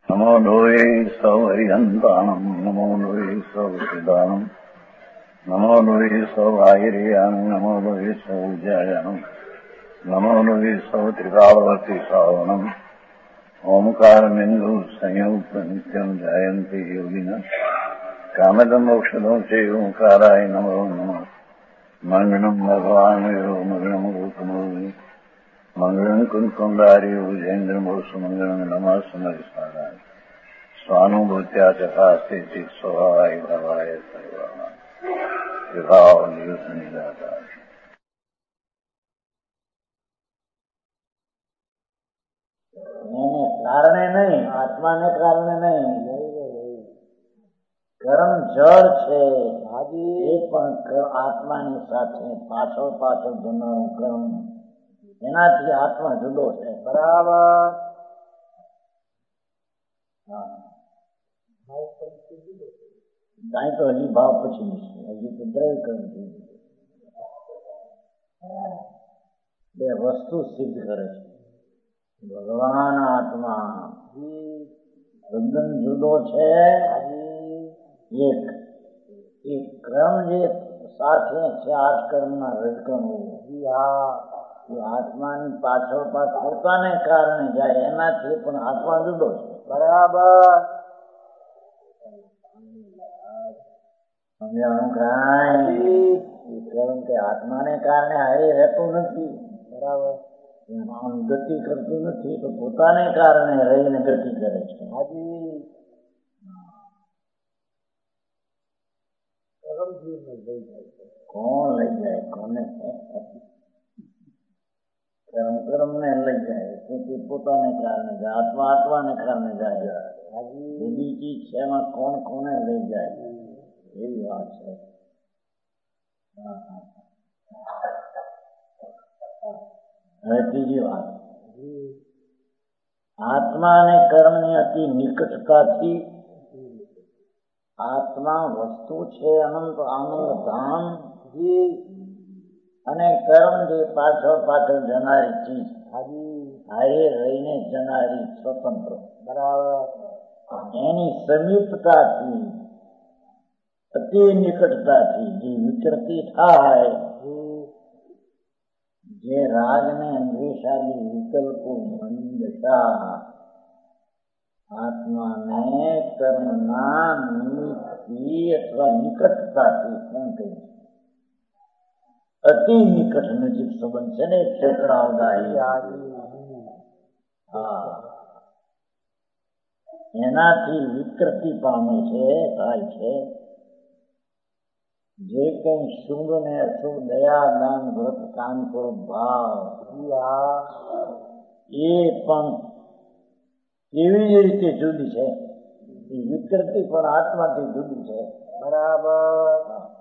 નમો લોહે સૌ હરિહંતાણમ નમો લોહે સૌ સિદ્ધાણમ નમો લોહે સૌ આહિર્યાણમ નમો લોહે સૌ જયાણમ નમો લોહે સૌ ત્રિકાળવતી શ્રાવણમ ઓમકારમિંદુ સંયુક્ત નિત્યમ જાયંતિ યોગિના કામદમ મોક્ષદો છે ઓંકારાય નમો નમઃ મંગળમ ભગવાન મંગળમ ગૌતમોહિ મંગળમ કુંકુંડાર્યો જૈન્દ્રમોષ મંગળમ નમઃ સમરિસ્મરાય સ્વાનુભૂત્યા ચકાસ્તે ચિત સ્વભાવાય ભાવાય સર્વાય વિભાવ નિયુત નિરાકાર. કારણે નહીં, આત્માને કારણે નહીં. કર્મ જળ છે એ પણ આત્માની સાથે પાછળ જનારું કર્મ, એનાથી આત્મા જુદો છે. બરાબર. કાંઈ તો હજી ભાવ પછી હજી તો દ્રવ્ય કર્મ બે વસ્તુ સિદ્ધ કરે છે. ભગવાન આત્મા તદ્દન જુદો છે. એક ક્રમ જે સાથે ચાર કર્મના રજકણ એ આત્માની પાછળ પોતાને કારણે જાય, એનાથી પણ આત્મા જુદો છે. બરાબર. સમજાણું? કાંઈ કર્મ કે આત્માને કારણે હારી રહેતું નથી. બરાબર. ગતિ કરતું નથી, તો પોતાને કારણે રહીને ગતિ કરે છે. હાજી. કોણ લઈ જાય કોને? કર્મ ને લઈ જાય, તેથી પોતાને કારણે જાય. આત્માને કારણે જાય. જુદી ચીજ છે, એમાં કોણ કોને લઈ જાય એવી વાત છે. હવે ત્રીજી વાત, આત્મા અને કર્મની અતિ નિકટતાથી આત્મા વસ્તુ છે અનંત આનંદ ધામ, અને કર્મ જે પાછળ જનારી ચીજ, હારે રહીને જનારી સ્વતંત્ર. બરાબર. એની સમીપતાથી અતિ નિકટતાથી જે વિકૃતિ થાય, જે રાગ ને અંદ્વેષાદી વિકલ્પો મંદતા આત્માને કર્મના નિમિત્તથી અથવા નિકટતાથી શું કહ્યું? અતિ નિકટ નજીક સંબંધ છે ને. એનાથી વિકૃતિ પામે છે, થાય છે. જે કઈ શુભ ને અશુભ, દયા દાન વ્રત કામ કરો ભાવ, એ પણ એવી જ રીતે જુદી છે. એ વિકૃતિ પણ આત્માથી જુદી છે. બરાબર.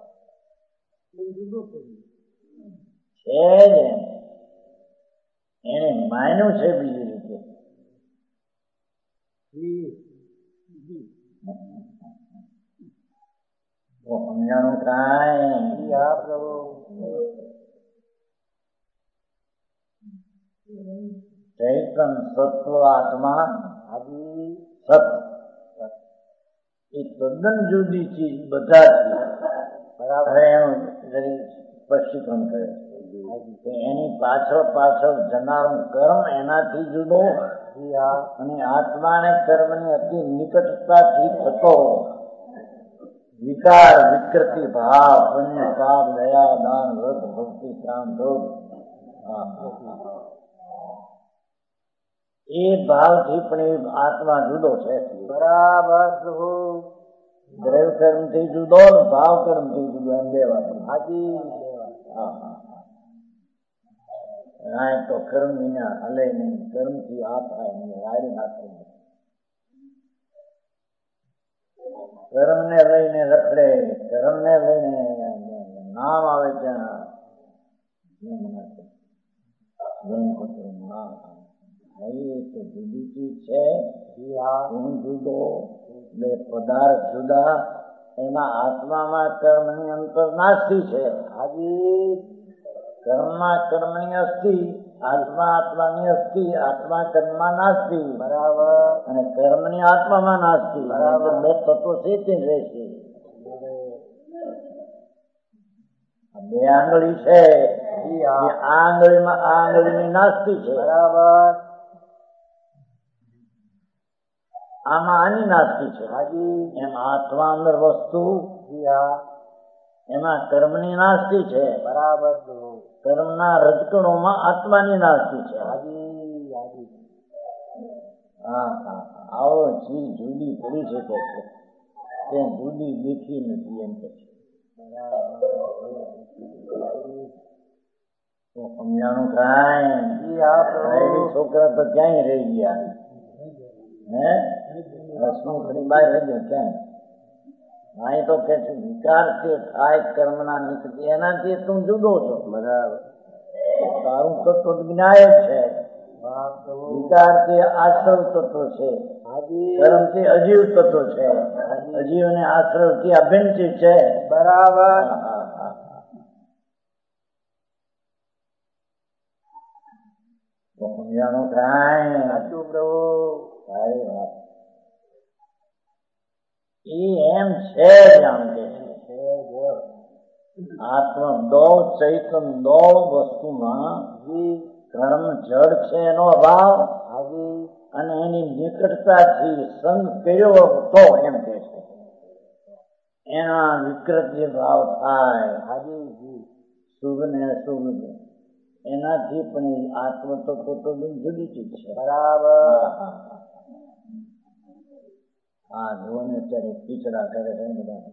છે જ એને માન્યું છે બીજી રીતે. સમજાણું? કાંઈ ચૈતન સત્વ આત્મા સત એ તદ્દન જુદી ચીજ બધાથી. બરાબર. એનું સ્પષ્ટીકરણ કરે છે. એની પાછળ જનારું કર્મ એનાથી જુદો, અને આત્માને કર્મની અતિ નિકટતાથી થતો વિકાર, વિકૃતિ ભાવ, પુણ્ય પાપ, દયા દાન વ્રત ભક્તિ કામ ક્રોધ, એ ભાવથી પણ એ આત્મા જુદો છે. બરાબર. દ્રવ્ય કર્મ થી જુદો, ભાવ કર્મ થી જુદો, એમ બે વાત. હાજી. તો કર્મ વિના હલે નહીં. કર્મ થી આ થાય હારી ના થાય. કર્મ ને લઈને રખડે, કર્મ ને લઈને નામ આવે ત્યાં તો જુદી ચીજ છે. ગુણ જુદો, બે પદાર્થ જુદા. એમાં આત્મામાં કર્મની અંતર નાસ્તી છે. હાજી. કર્મમાં કર્મની અસ્થિ, આત્મા આત્માની અસ્થિ, આત્મા કર્મમાં નાસ્તિ, બરાબર, અને કર્મની આત્મામાં નાસ્તિ, બરાબર. બે તત્વો છે તે રહેશે. બે આંગળી છે, આ આંગળીમાં આ આંગળીની નાસ્તિ છે, બરાબર. આમાં આની નાસ્તિ છે. એમ આત્મા અંદર વસ્તુ, એમાં કર્મની નાસ્તિ છે, બરાબર. કર્મના રજકણોમાં આત્માની નાસ્તિ છે. આવો ચીજ જુદી પડી શકે છે, તે જુદી દેખી નથી એમ કે છે. સમજાણું કાંઈ છોકરા તો ક્યાંય રહી ગયા, હે રસમુખની બહાર રહી ગયો ક્યાંય. અહીં તો કે છે વિકાર છે થાય કર્મના નીકળે એનાથી તું જુદો છો, બરાબર. તારું તત્વ જ્ઞાય જ છે. વિકાર તે આશ્રવ તત્વ છે, કર્મ તે અજીવ તત્વ છે, અજીવ અને આશ્રવ થી અભિન્ન છે, બરાબર. સમજાણું કાંઈ સાચું પ્રભુ, સારી વાત. એમ છે આમ કે આત્મા દો ચૈતન દો વસ્તુમાં કર્મ જડ છે એનો અભાવ અને એની નિકટતાથી સંગ કર્યો તો એમ કે છે એના વિકૃત જે ભાવ થાય શુભ ને અશુભ એનાથી પણ આત્મ તો જુદી ચીજ છે, બરાબર. હા જુઓ ને અત્યારે ખીચડા કરે છે બધા,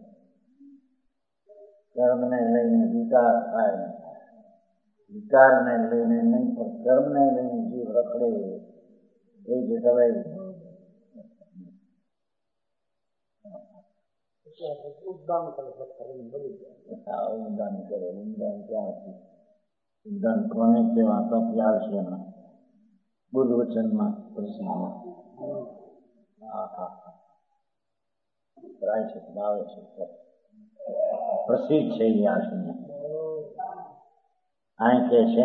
કર્મને લઈને વિકાર થાય, વિકારને લઈને નહીં પણ કર્મને લઈને જીવ રખડે એ જે દવાઈ ઉદ્દાન કરે, ઉદ્દાન કરે. ઉદ્દાન ક્યાંથી? ઉદ્દાન કોને કેવા તપી આવશે એમાં બુદ્ધ વચનમાં પ્રસિદ્ધમાં. આવે છે પ્રસિદ્ધ છે એ આશને અહીં કે છે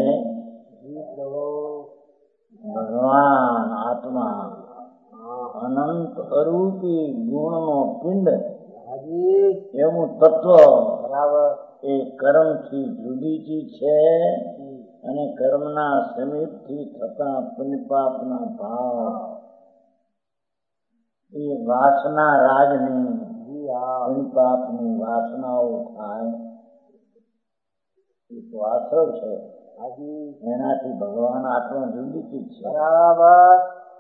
ભગવાન આત્મા અનંત અરૂપી ગુણનો પિંડ એવું તત્વ, બરાબર. એ કર્મથી જુદી ચીજ છે અને કર્મના સમીપથી થતા પુણ્યપાપના ભાવ એ વાસના રાજની પુણ્યપાપની વાસનાઓ થાય એ તો આશ્રવ છે, એનાથી ભગવાન આત્મા જુદી ચીજ છે, બરાબર.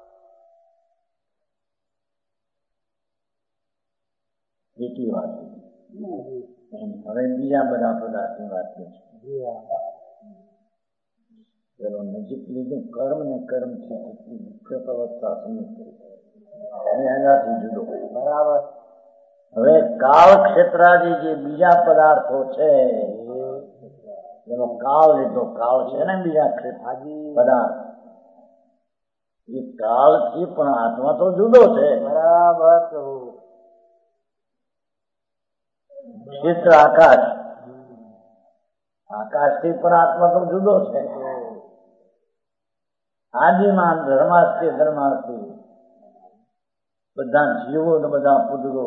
એટલી વાત. હવે બીજા બધા પદાર્થની વાત છે. ચલો નજીક લીધું કર્મ ને કર્મથી વિકૃત અવસ્થા સમીપ એનાથી જુદો, બરાબર. હવે કાળ ક્ષેત્રાદી જે બીજા પદાર્થો છે એનો કાળ લીધો, કાળ છે ને બીજા પદાર્થ, એ કાળથી પણ આત્મા તો જુદો છે, બરાબર. ક્ષેત્ર આકાશ, આકાશથી પણ આત્મા તો જુદો છે. આદિમાં ધર્માસ્થી બધા જીવો ને બધા પુત્રો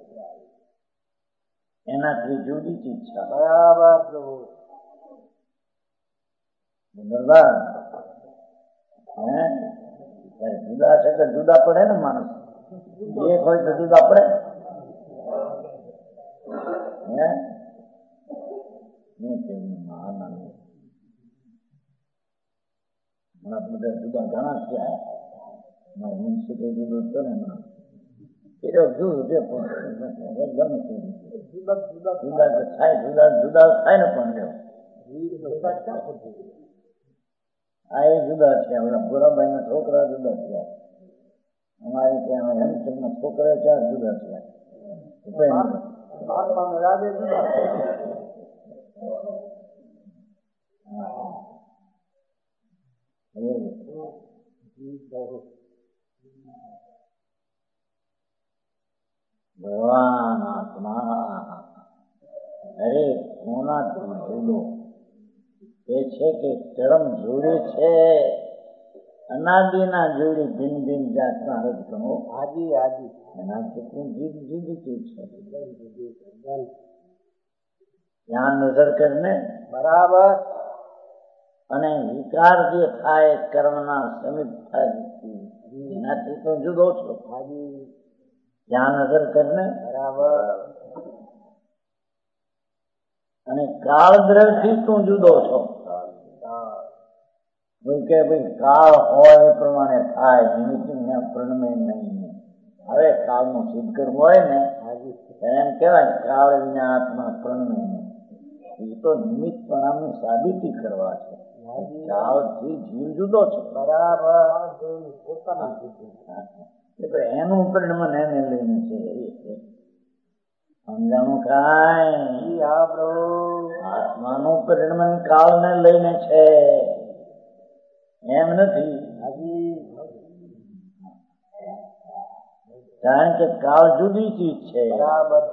એનાથી જુદી ચીજ છે, બરાબર. જુદા છે તો જુદા પડે ને માણસ, એક હોય તો જુદા પડે બધા જુદા ઘણા થયા. મારા મુન્સિપલ જુદો હતો ને જુદા થાય ને પણ આ એ જુદા છે. આપણા ભોરાભાઈ ના છોકરા જુદા થયા, અમારે ત્યાં હેમચંદ ના છોકરા 4 જુદા થયા. ભગવાન આત્મા અરે કોનાથી જુદો એ છે કે કર્મ જોડે છે, અનાદિના જોડી ભિન્ન ભિન્ન જાતના રજગણો હાજી હાજી એનાથી પણ જુદી જુદી ચીજ છે. ત્યાં નજર કરીને બરાબર. અને વિકાર જે થાય કર્મના સમિત થાય એનાથી તો જુદો છો. હાજી ત્યાં નજર કરીને બરાબર. અને કાળ દ્રવ્યથી તું જુદો છો. કે ભાઈ કાળ હોય એ પ્રમાણે થાય, નિમિત્ત પ્રણમે નહીં. હવે કાળનું સિદ્ધ કરવું હોય ને એમ કહેવાય કાળ વિના આત્મા પ્રણમે નહીં. એ તો નિમિત્ત પ્રણામની સાબિતી કરવા છે. કાળથી જીવ જુદો છે. બરાબર. એનું પરિણમન એને લઈને છે. સમજાણું કાંઈ? આત્માનું પરિણમન કાળને લઈને છે, એમ નથી. કારણ કે કાળ જુદી ચીજ છે. બરાબર.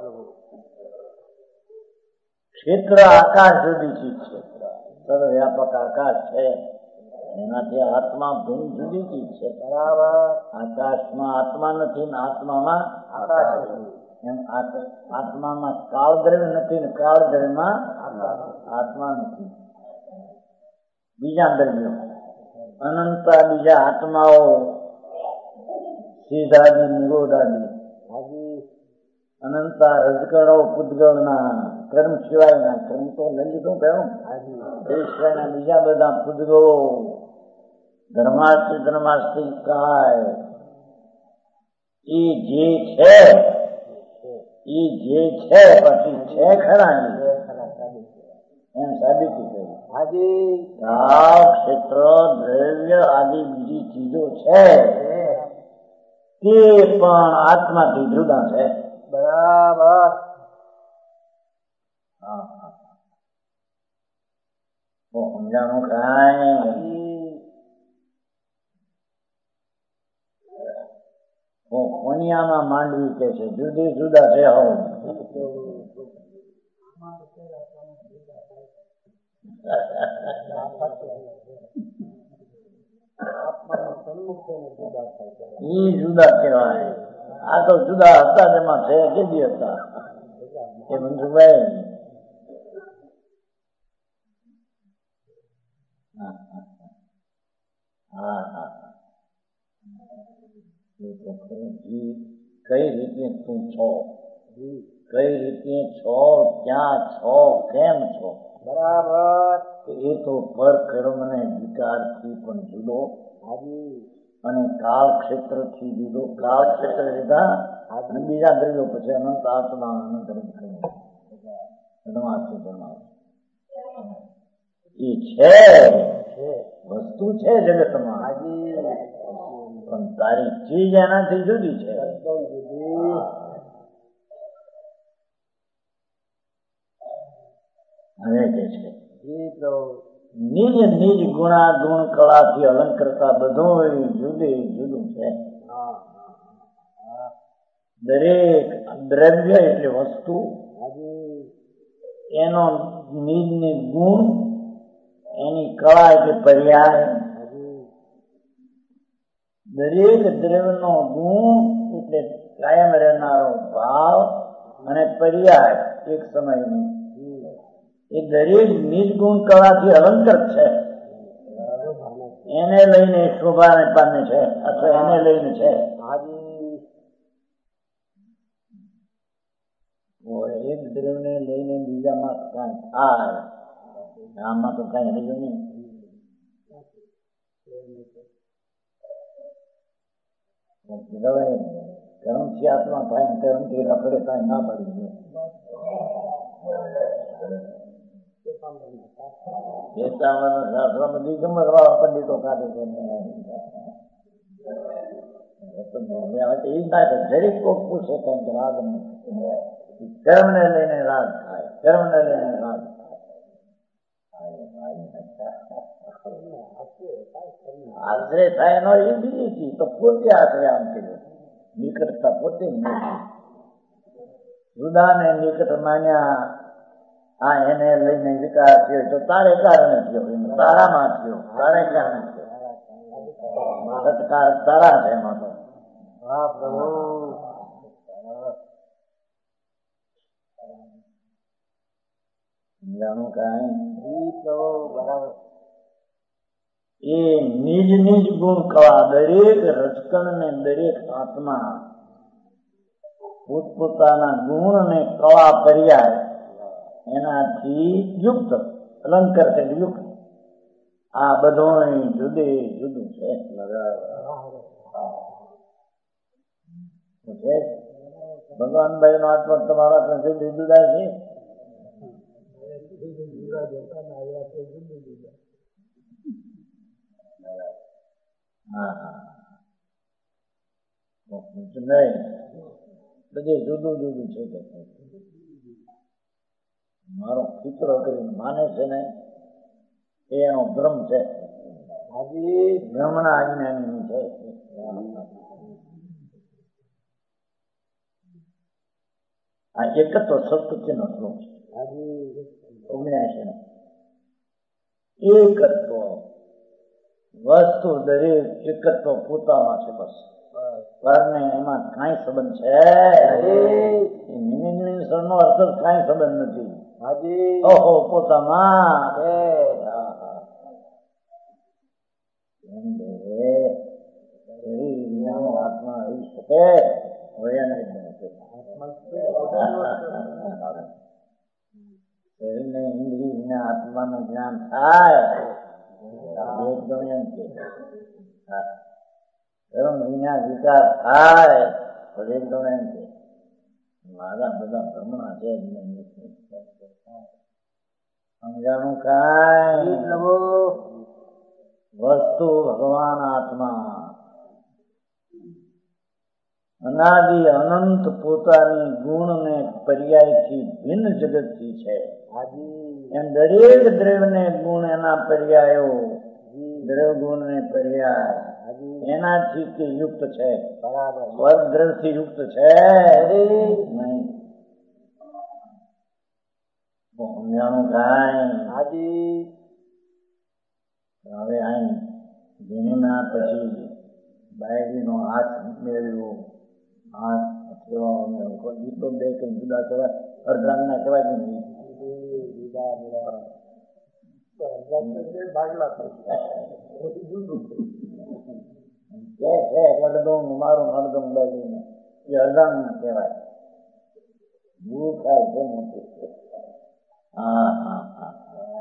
ક્ષેત્ર આકાશ જુદી ચીજ છે. સર્વવ્યાપક આકાશ છે, એનાથી આત્મા ભિન્ન જુદી ચીજ છે. બરાબર. આકાશમાં આત્મા નથી ને આત્મામાં આકાશ નથી. એમ આત્મામાં કાળ દ્રવ્ય નથી ને કાળ દ્રવ્યમાં આત્મા નથી. બીજા દ્રવ્યો અનંતા બીજા આત્માઓ સીધાદી નિરોધાદી અનંતા રજગણો પૂતગળના કર્મ સિવાયના કર્મ તો લઈ લીધું કહ્યું. એ સિવાયના બીજા બધા પૂતગળો ધર્માસ્તી કાય એ જે છે પછી છે ખરા એમ સાબિતી કરી. કાળ ક્ષેત્ર દ્રવ્ય આદિ બીજી ચીજો છે તે પણ આત્માથી જુદા છે. બરાબર. સમજાણું કાંઈ? કોનિયામાં માંડવી કે છે જુદી જુદા છે. ઈ જુદા કહેવાય. આ તો જુદા હતા જેમાં છે કેદી હતા એ મનસુખભાઈ? કઈ રીતે તું છો, કઈ રીતે છો, ક્યાં છો, કેમ છો? બરાબર. એ તો પર કર્મ ને વિકારથી પણ જુદો અને કાળ ક્ષેત્ર થી જુદો. કાળ ક્ષેત્ર લીધા અને બીજા દ્રવ્યો પછી અનંત આત્મા અનંત એ છે વસ્તુ છે જગતમાં, પણ તારી ચીજ એનાથી જુદી છે. હવે કે છે નિજ નિજ ગુણા ગુણ કળાથી અલંકરતા બધું જુદું છે. દરેક દ્રવ્ય એટલે વસ્તુ એનો નિજ નિજ ગુણ, એની કળા એટલે પર્યાય. દરેક દ્રવ્યનો ગુણ એટલે કાયમ રહેનારો ભાવ અને પર્યાય એક સમયની. એ દરેક નિજ ગુણ કળાથી અલંકૃત છે. એને લઈને શોભાને પામે છે અથવા એને લઈને છે. એક દ્રવ્યને લઈને બીજામાં કઈ થાય, આમાં તો કઈ રહ્યું નહીં. કર્મથી આત્મા થાય, કર્મથી રખડે કાંઈ ના પડી ગયું. શાસ્ત્રમાં દિગંબર વાળા પંડિતો કાઢે છે એ ના જરીક કોક પૂછે કંઈક રાગ કર્મ ને લઈને રાગ થાય, કર્મ ને લઈને રાગ આશ્રય થાય એનો એ બીજી ચીજ તો પોતે આશ્રય આમ કર્યો. નિકટતા પોતે નથી. જુદા ને નિકટ માન્યા આ એને લઈને વિકાર થયો તો તારે કારણે થયો, તારામાં થયો, તારે કારણે થયો. સત્કાર તારા છે એમાં તો. હા પ્રભુ. સમજાણું કાંઈ? પ્રભુ બરાબર. એ નિજ નિજ ગુણ કળા દરેક રજકણ ને દરેક આત્મા પોતપોતાના ગુણ ને કળા પર્યાય એનાથી યુક્ત, અલંકાર છે યુક્ત. આ બધું જુદે જુદું છે. ભગવાનભાઈ નો આત્મા તમારા જુદું જુદા છે. નહીં, બધે જુદું જુદું છે. મારો ફિકરો કરીને માને છે ને એનો ભ્રમ છે. હજી ભ્રમણા અજ્ઞાની છે. આ એકત્વ સપ્તતિ નો શ્લોક છે. 79 નો એકત્વ વસ્તુ દરેક એકત્વ પોતામાં છે. બસ પરને એમાં કઈ સંબંધ છે? નો અર્થ કઈ સંબંધ નથી. ઓહો પોતામાં આત્મા રહી શકે ઇન્દ્રિય આત્માનું જ્ઞાન થાય વિના વિચાર થાય તો એકદમ એમ કે મારા બધા ભ્રમણા છે. સમજાણું કાંઈ? વસ્તુ ભગવાન આત્મા અનાદિ અનંત પોતાની ગુણ ને પર્યાયથી ભિન્ન જગતથી છે. એમ દરેક દ્રવ્ય ગુણ એના પર્યાયો, દ્રવ્ય ગુણ ને પર્યાય એનાથી તે યુક્ત છે. સ્વર્ગ દ્રવ્ય થી યુક્ત છે નહીં. સમજાણું કાંઈ? હવે અહીં જેના પછી બાયડી નો હાથ મેળવ્યો, હાથ તો બે કઈ જુદા કહેવાય, અર્ધાંગના કહેવાય કે નહીં? અડધમ મારું અડધમ બાજુ એ અર્ધાંગના કહેવાય. ભૂલ થાય છે મોટી. હા હા હા.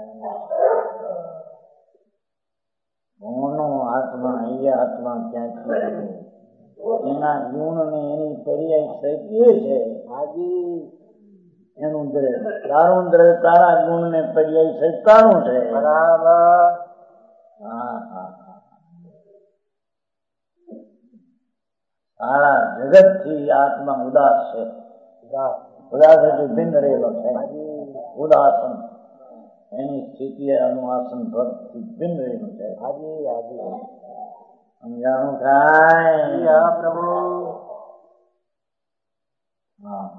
ગુણનો આત્મા એ આત્મા ક્યાંથી એના ગુણ ને એની પર્યાય શક્ય છે. એનું દ્રવ્ય તારું દ્રવ્ય તારા ગુણ ને પર્યાય સત્તાનું છે. બરાબર. હા હા હા. સારા જગત થી આત્મા ઉદાસ છે. ઉદાસ એટલે ભિન્ન રહેલો છે. ઉદાસન એની સ્થિતિ અનુવાસન ભરથી ભિન્ન રહેલું છે. સમજાણું કાંઈ? પ્રભુ. હા,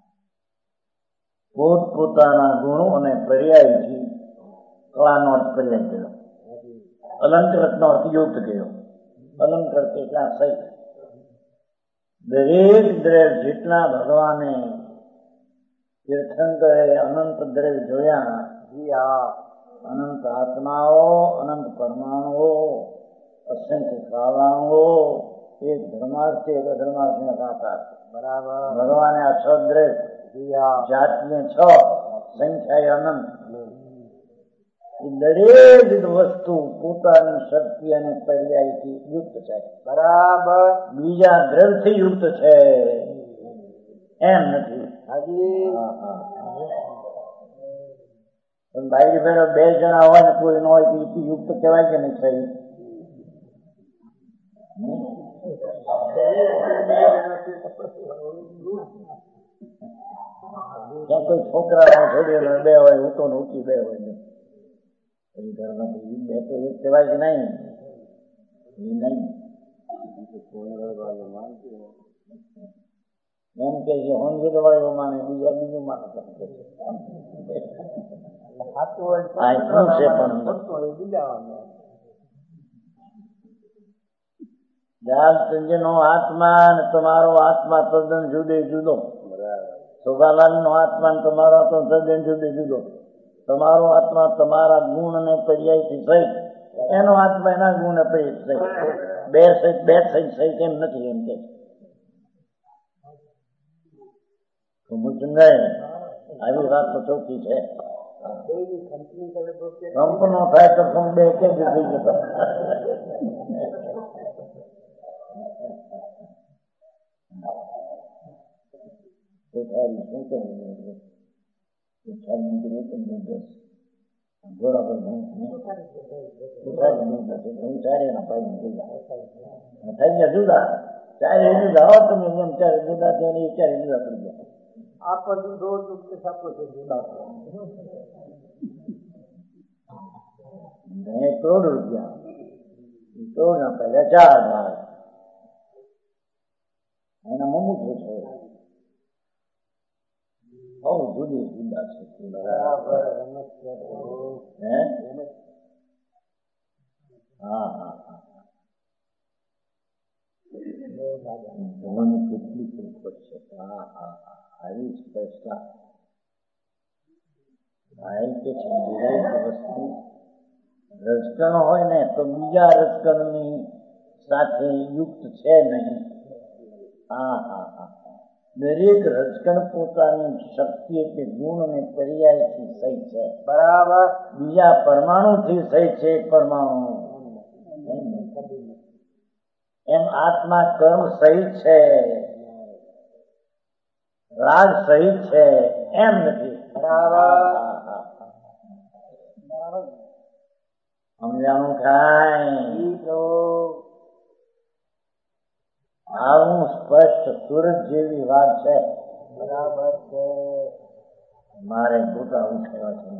પોતપોતાના ગુણો અને પર્યાયથી કળાનો અર્થ પર્યાય કર્યો, અલંકૃત નો અર્થ યુક્ત કર્યો. અલંકૃત એટલા સહિત દરેક દ્રવ્ય જેટલા ભગવાને તીર્થંકરે અનંત દ્રવ્ય જોયા, અનંત આત્માઓ, અનંત પરમાણુઓ, અસંખ્ય કાલાણુઓ, એક ધર્માર્થી એક અધર્માર્થી ના સાકાર. બરાબર. ભગવાને આ 6 દ્રવ્ય જાતને 6 સંખ્યા અનંત, દરેક વસ્તુ પોતાની શક્તિ અને પર્યાયથી યુક્ત છે. બરાબર. બીજા દ્રવ્યથી યુક્ત છે એમ નથી. બાઈક ફેરો 2 જણા હોય ને કોઈ ન હોય તો યુક્ત કહેવાય કે નહીં? થઈ ત્યાં કોઈ છોકરા છોડી 2 હોય, ઊંટો ને ઊંચી 2 હોય ને ઘરમાંથી 2 તો એક કહેવાય કે નહીં? એ નહીં. એમ કે કે છે હોમગીરવાળીઓ માને, બીજા બીજું માને. નો આત્મા અને તમારો આત્મા તદ્દન જુદે જુદો. શોભાલાલ નો આત્મા ને તમારો આત્મા તદ્દન જુદે જુદો. તમારો આત્મા તમારા ગુણ ને પર્યાયથી સહિત, એનો આત્મા એના ગુણ ને પર્યાય સહિત. બે સહિત એમ નથી. એમ કે આવી વાત તો ચોખ્ખી છે. કંપનો થાય તો બે કેમ થઈ જતો. થઈ ગયા જુદા. ચારે જુદા હો તમે જેમ ચારે જુદા ત્યારે ચારે જુદા પડી ગયા. આપણને દો ચૂકે સાપો છે જુદા. કરોડ રૂપિયા, કરોડ ના પહેલા 4 માળ એના મમુખો છે. બહુ જુદી જુદા છે. હા હા હા. જોવાની કેટલી કિંમત છે. હા હા હા. આવી સ્પષ્ટતા કે છે. દરેક વસ્તુ રજકણ હોય ને તો બીજા રજકણની સાથે યુક્ત છે નહીં. હા હા હા. દરેક રજકણ પોતાની શક્તિ કે ગુણ અને પર્યાયથી સહિત છે. બરાબર. બીજા પરમાણુથી સહિત છે. એક પરમાણુ એમ આત્મા કર્મ સહિત છે, રાગ સહિત છે એમ નથી. બરાબર. સમજાણું થાય. આવું સ્પષ્ટ સૂરજ જેવી વાત છે. બરાબર છે. મારે ગોટા ઉઠાવ્યા છે.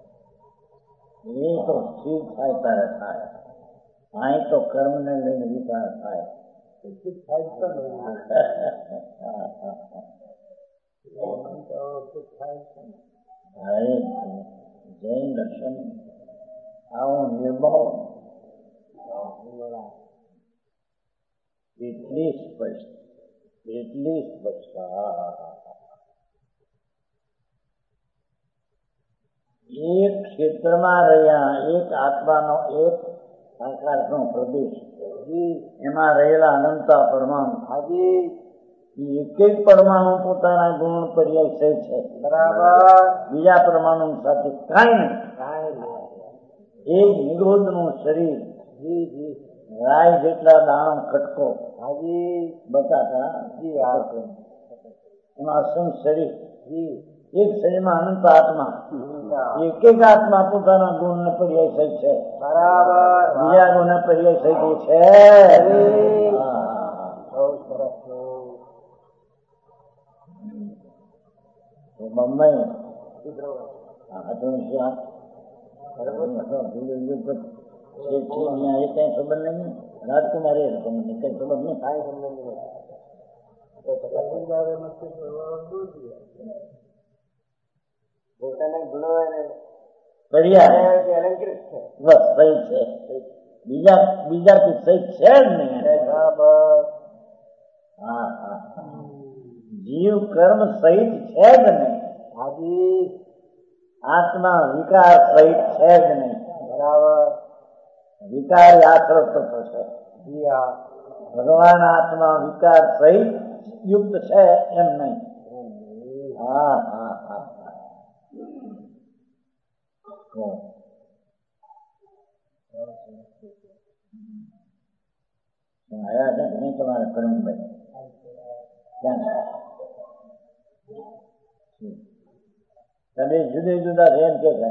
એ તો સ્થિર થાય ત્યારે થાય. અહીં તો કર્મ ને લઈને વિચાર થાય. જૈન દર્શન આવું નિર્મળ એટલી સ્પષ્ટ એક ક્ષેત્રમાં રહ્યા એક આત્માનો એક આકાશનો પ્રદેશ, એમાં રહેલા અનંતા પરમાણુ. એક એક પરમાણુ પોતાના ગુણ પર્યાય સહિત છે. બરાબર. બીજા પરમાણુ સાથે કાંઈ નહીં. એક નિરોધ નું શરીર, રાય જેટલા દાણો ખટકો, બટાટા, એમાં અસંગ શરીર, એક શરીરમાં અનંત આત્મા. એક એક આત્મા પોતાના ગુણ ને પર્યાય સહિત છે. બરાબર. બીજા ગુણ ને પર્યાય સહિત છે. બમ્બઈ કઈ ખબર નહીં. રાજકુમાર એ તમને કઈ ખબર નહીં. બીજા સહિત છે જ નહીં. હા હા. જીવ કર્મ સહિત છે જ નહીં. આત્મા વિકાર સહિત છે જ નહીં. બરાબર. વિકાર આશ્રય તત્વ છે. ભગવાન આત્મા વિકાર સહિત યુક્ત છે એમ નહીં. હા હા હા. આયા છે કે નહીં તમારા કરમભાઈ? તમે જુદા જુદા છે એમ કે છે.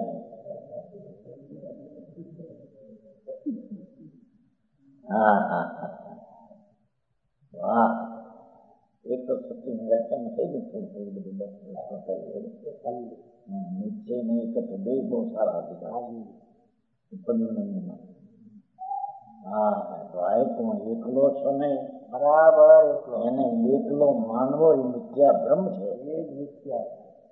હા હા હા. વાહ. એક તો સત્યની વ્યાખ્યામાં થઈ ગયું થોડું બધું નિશ્ચય નહીં કે તો બે બહુ સારા હતા. હા ભાઈ તું એકલો છો નહીં, બરાબર એટલો એને એકલો માનવો એ મિથ્યા ભ્રમ છે. એ જ મિથ્યા.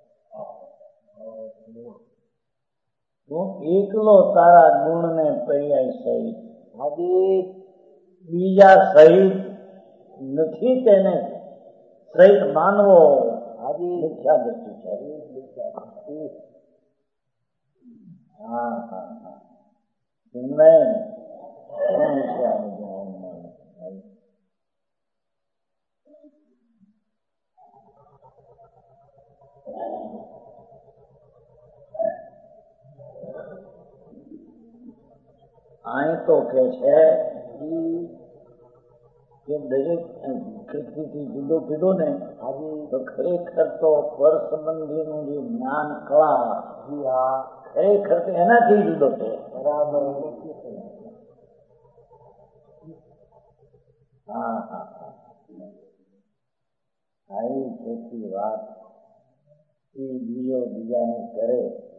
તું એકલો તારા ગુણને પર્યાય સહિત હાજી બીજા સહિત નથી, તેને સહિત માનવો હાજી મિથ્યા દ્રષ્ટિ છે. એ જ મિથ્યા. હા હા હા ચિન્મય શું છે આનું જણાવવાનું? અહીં તો કે છે કે દરેક કૃતિથી જુદો કીધો ને હાજી તો ખરેખર તો પર સંબંધીનું જે જ્ઞાન કળા જી હા ખરેખર તો એનાથી જુદો છે. બરાબર. હા હા આવી ખોટી વાત એ બીજાને કરે,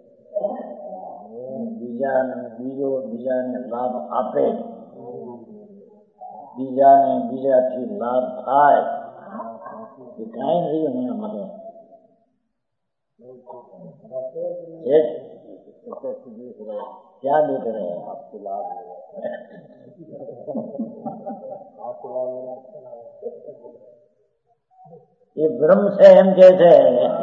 બીજાને લાભ આપે, બીજાથી લાભ થાય એ કાંઈ રહ્યું નહીં અમારે. ક્યાં દેખ રહે આપકો લાભ? એ ભ્રમ છે એમ કે છે.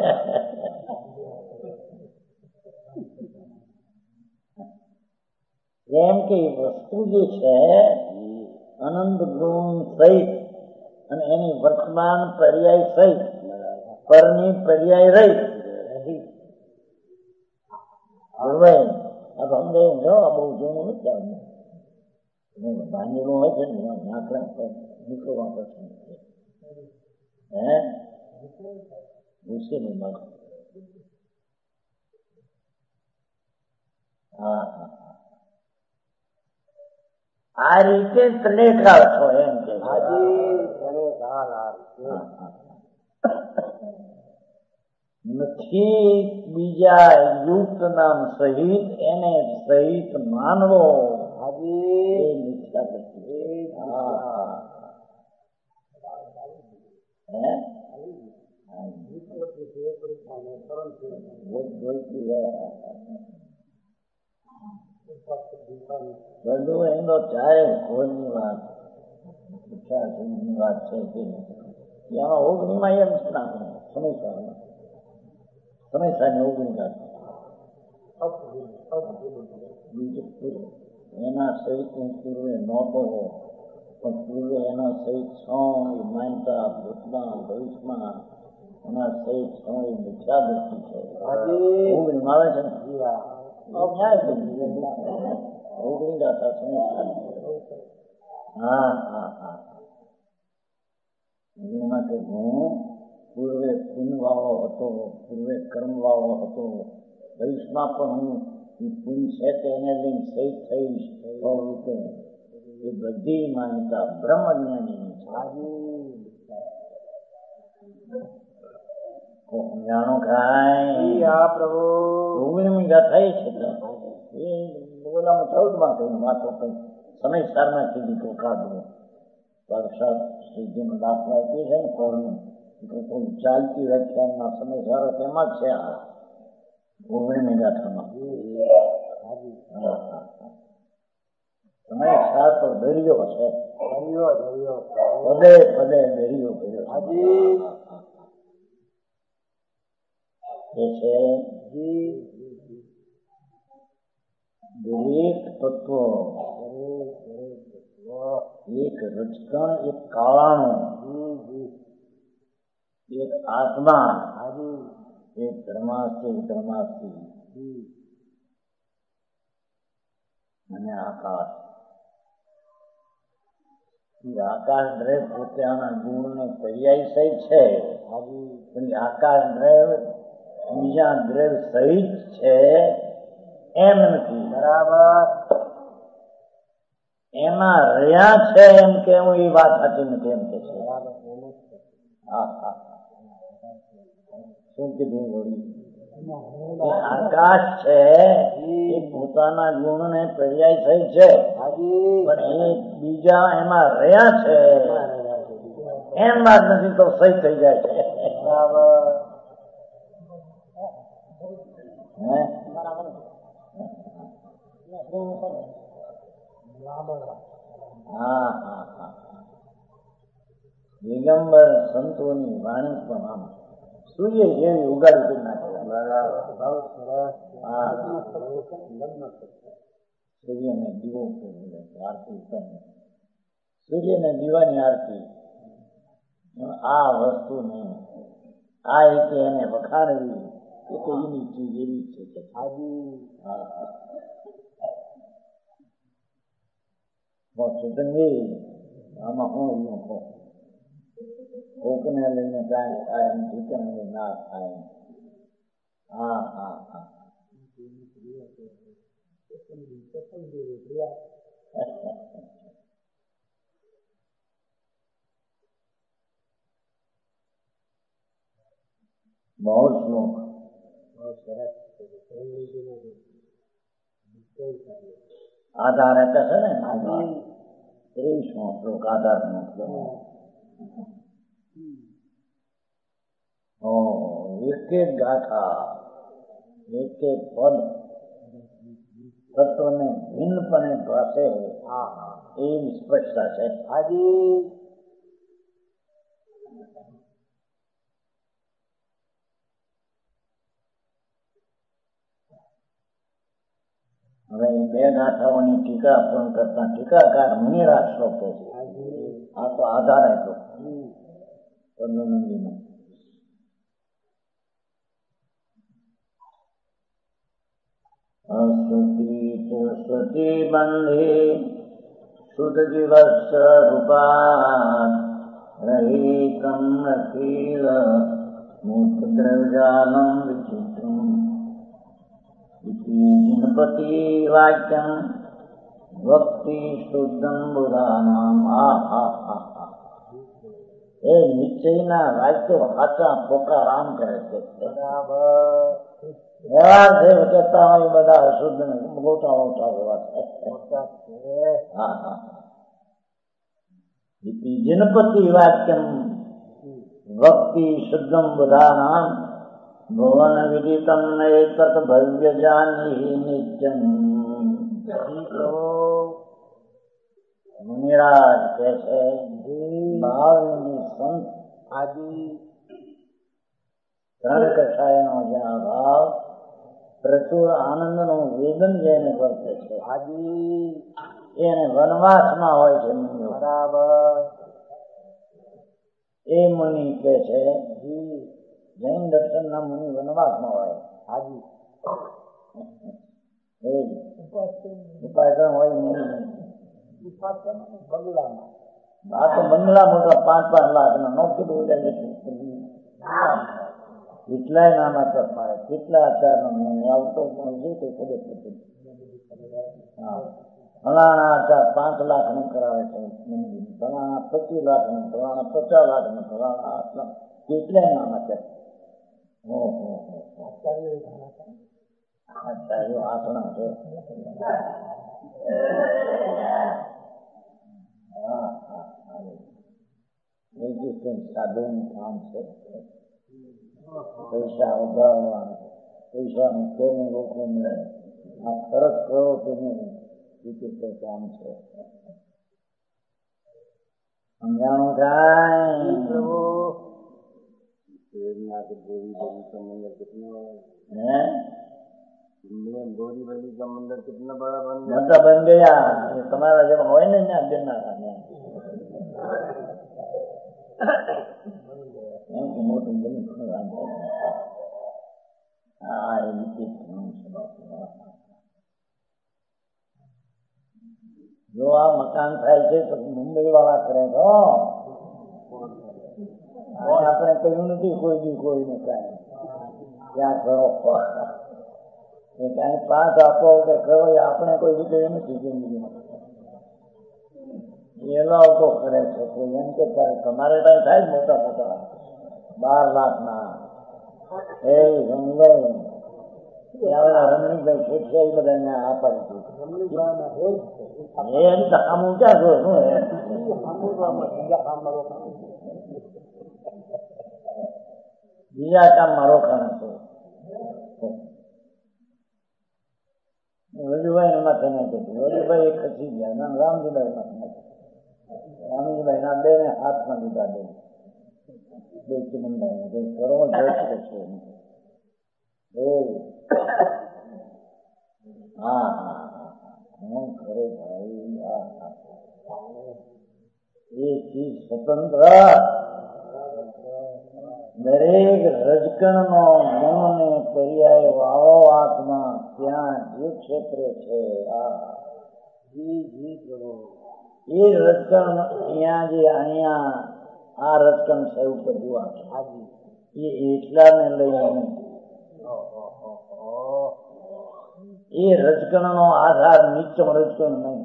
એમ કે વસ્તુ જે છે અનંત ગુણ સહિત અને એની વર્તમાન પર્યાય સહિત પરની પર્યાય રહી. બરોબર अब हम गए जो अब जूનું નથી આવતું બાંધેલું હોય છે ને નાકડા નીકળવા પછી હે મુશ્કેલી માં. હા આ રીતે તલેખાવ છો એમ કે હાજી નથી બીજા યુક્ત નામ સહિત એને સહિત માનવો હાજી એ મિથ્યા દ્રષ્ટિ. બધું એનો ચારે ખોળની વાત વાત છે કે એમાં ઓગણીમાં એમ છે ને સમયસાની ઓગણી વાત બીજું પૂરું એના સહિત પૂર્વે નહોતો પણ પૂર્વે એના સહિત છો એ માનતા ભૂતમાં ભવિષ્યમાં એના સહિત છો એ મિથ્યા દ્રષ્ટિ છે. ઓગણીમાં આવે છે ને ઓગણી ગાતા સમયસાની. હા હા હા એમાં કે હું પૂર્વે પુણ્ય વાળો હતો, પૂર્વે કર્મ વાળો હતો, ભવિષ્યમાં પણ હું પુણ્ય છે તેને લઈને સહિત થઈશ રીતે એ બધી માન્યતા બ્રહ્મ જ્ઞાનીની છે. જાણો કાંઈ પ્રભુ ઓગણીમી ગાથા એ છે એ બોલામાં 14માં કહ્યું વાતો કઈ સમયસારમાં કીધી તો કાઢવું વરસાદ શ્રીજીનો દાખલો આપી છે ને કોળનું ચાલતી વ્યાખ્યાનમાં સમયસારો તેમાં જ છે આ ઓગણીમી ગાથામાં. સમયસાર તો દરિયો છે, પદે પદે દરિયો કર્યો એ છે. દરેક તત્વો એક રજકણ, એક કાળાણું, એક આત્મા, એક ધર્માસ્તી અને આકાશ. આકાશ દ્રવ્ય પોતે આના ગુણને પર્યાય સહિત છે પણ આકાશ દ્રવ્ય બીજા દ્રવ્ય સહિત છે એમ નથી. બરાબર એમાં રહ્યા છે એમ કેવું એ વાત સાચી નથી એમ કે છે. હા હા શું કીધું વળી એ આકાશ છે એ પોતાના ગુણ ને પર્યાય થઈ છે, પણ એ બીજા એમાં રહ્યા છે એમ વાત નથી તો સહી થઈ જાય છે. હા હા હા, દિગંબર સંતોની વાણી પણ આમ સૂર્ય જેવી ઉગાડી કરી નાખે. સૂર્યને દીવો આરતી, સૂર્યને દીવાની આરતી, આ વસ્તુ નહીં, આ રીતે એને વખાણવી એ તો એની ચીજ એવી છે કે આમાં હું એવું કહું, કોકને લઈને કાંઈ થાય ઠીકને ના થાય. હા હા હા, બહુ શ્લોક આધાર એટલે છે ને 30મો શ્લોક આધાર નો શ્લોક. એક એક ગાથા, એક એક પદ તત્વને ભિન્નપણે ભાષે એવી સ્પષ્ટતા છે. હવે એ બે ગાથાઓની ટીકા પણ કરતા ટીકાકાર મુનિરાજ શ્લોક છે. આ તો આધાર હતો પદ્મનંદીનો. સ્તુતિ બંધે શુદ્ધ દિવસ રૂપા રહિતમ અખિલ મુક્ત દ્રવ્યાલમ વિચિત્રમ ગણપતિ વાક્યમ ભક્તિ શુદ્ધમ બુધાનામ. એ નિશ્ચયના વાક્યો સાચા પોકાર આમ કરે છે. વ્યવહાર છે કહેતા હોય બધા અશુદ્ધ મોટા મોટા વ્યવહાર છે. જનપતિ વાક્યમ ભક્તિ શુદ્ધમ બુધાનામ ભુવન વિદિતમ એતત ભવ્ય જાની નિત્યમ. મુનિરાજ કહે છે ભાવની સંત આદિ ત્રણ કક્ષાએનો જ્યાં ભાવ પ્રચુર આનંદનું વેદન જેને વર્તે છે આદિ એને વનવાસમાં હોય છે મુનિઓ. બરાબર. એ મુનિ કહે છે જૈન દર્શન ના મુનિ વનવાસમાં હોય હાજી ઉપાસન હોય મુનિ બંગલામાં. આ તો બંગલા મોટા 5-5 લાખ ના નો કીધું કેટલાય નામ મળે, કેટલા આચાર આવતો પણ જે કોઈ ખબર પડતી. ફલાણા આચાર 5 લાખ નું કરાવે છે, ફલાણા 25 લાખ નું, ફલાણા 50 લાખ નું, ફલાણા આટલા કેટલાય નામ છે. આચાર્યો આસણા છે. સાધન કામ છે. પૈસા ઉગાડવા, પૈસા મૂકીને લોકોને આ ખર્ચ કરો તેને કામ છે. સમજાણું કાંઈ बोरीवली का मंदिर कितना बड़ा बन गया, मोटा बन गया. तुम्हारा जब हो नहीं ना देना मोटू बनी જો આ મકાન થાય છે તો મુંબઈ વાળા કરે તો આપણે કહ્યું નથી કોઈ દી કોઈને કાંઈ ત્યાં કરો કાંઈ પાસ આપો કે કરો આપણે કોઈ દી કહ્યું નથી જિંદગીમાં. એ લોકો કરે છે કોઈ એમ કે તમારે ત્યાં થાય મોટા મોટા 12 લાખ ના એ મુંબઈ રમણીકભાઈ શેઠિયા બધાને આ પાડી રમણીકભાઈ આમ ક્યાં છો શું બીજા કામમાં રોકાણ છે. વજુભાઈ માથે નાખી વજુભાઈ ખસી ગયા રામજીભાઈ માથે નાખી રામજીભાઈ ના બે ને હાથમાં લીધા બે ચિમનભાઈ કરો જોશે છે. હા હા હું ખરે ભાઈ એ ચીજ સ્વતંત્ર દરેક રજકણ નો મનને પર્યાય વાળો આત્મા ત્યાં જે ક્ષેત્રે છે એ રજકણ અહીંયા આ રજકણ છે ઉપર જોવા એ એટલા ને લઈને એ રજકણ નો આધાર નીચો રજકણ નહીં.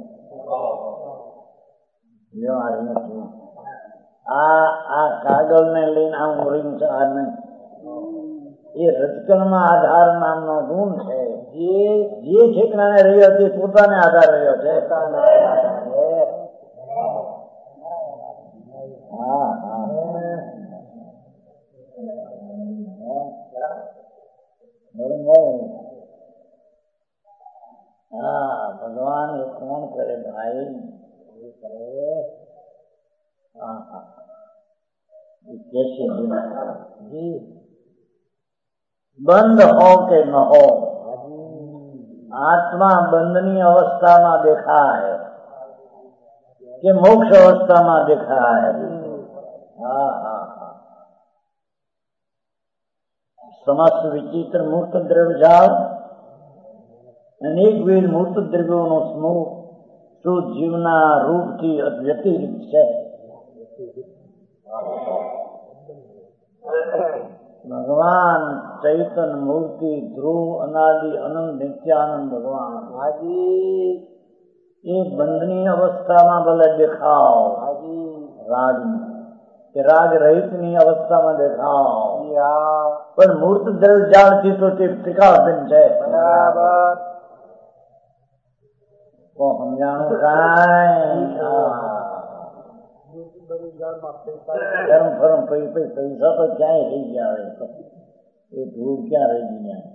આ કાગળ ને લઈને આમ રીંગ આ નહીં. એ રજકણ માં આધાર નામનો ગુણ છે. જે ઠેકણાને રહ્યો તે પોતાને આધાર રહ્યો છે. હા હા ભગવાન એ કોણ કરે ભાઈ कैसे બંધ હો કે ન હો આત્મા બંધની અવસ્થામાં દેખાય કે મોક્ષ અવસ્થામાં દેખાય. હા હા હા સમસ્ત વિચિત્ર મૂર્ત દ્રવ્ય જાળ અનેકવિધ મૂર્ત દ્રવ્યોનો સમૂહ શુદ્ધ જીવના રૂપથી વ્યતિરિક્ત છે. ભગવાન ચૈતન મૂર્તિ ધ્રુવ અનાદિ અનંત નિત્યાનંદ ભગવાન એ બંધની અવસ્થામાં ભલે દેખાવ રાગ કે રાગ રહિત ની અવસ્થામાં દેખાવ પણ મૂર્ત દ્રવ્ય જાળથી તો તે ટીકાવન છે. બરાબર તો સમજાણું કાંઈ પૈસા તો ક્યાંય રહી ગયા હવે એ ધૂળ ક્યાં રહી ગયા.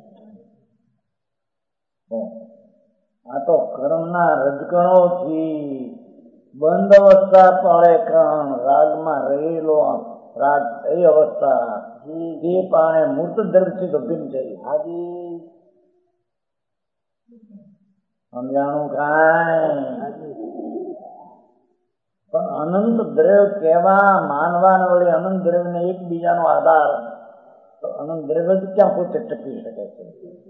આ તો કર્મના રજકણોથી બંધ અવસ્થા પડે કણ રાગમાં રહેલો રાગ એ અવસ્થા જે પાણે મૂર્ત દ્રવ્યથી તો ભિન્ન છે. હાજી સમજાણું કાંઈ પણ અનંત દ્રવ્ય કેવા માનવાને વળી અનંત દ્રવ્ય ને એકબીજાનો આધાર તો અનંત દ્રવ્ય જ ક્યાં પોતે ટકી શકે છે.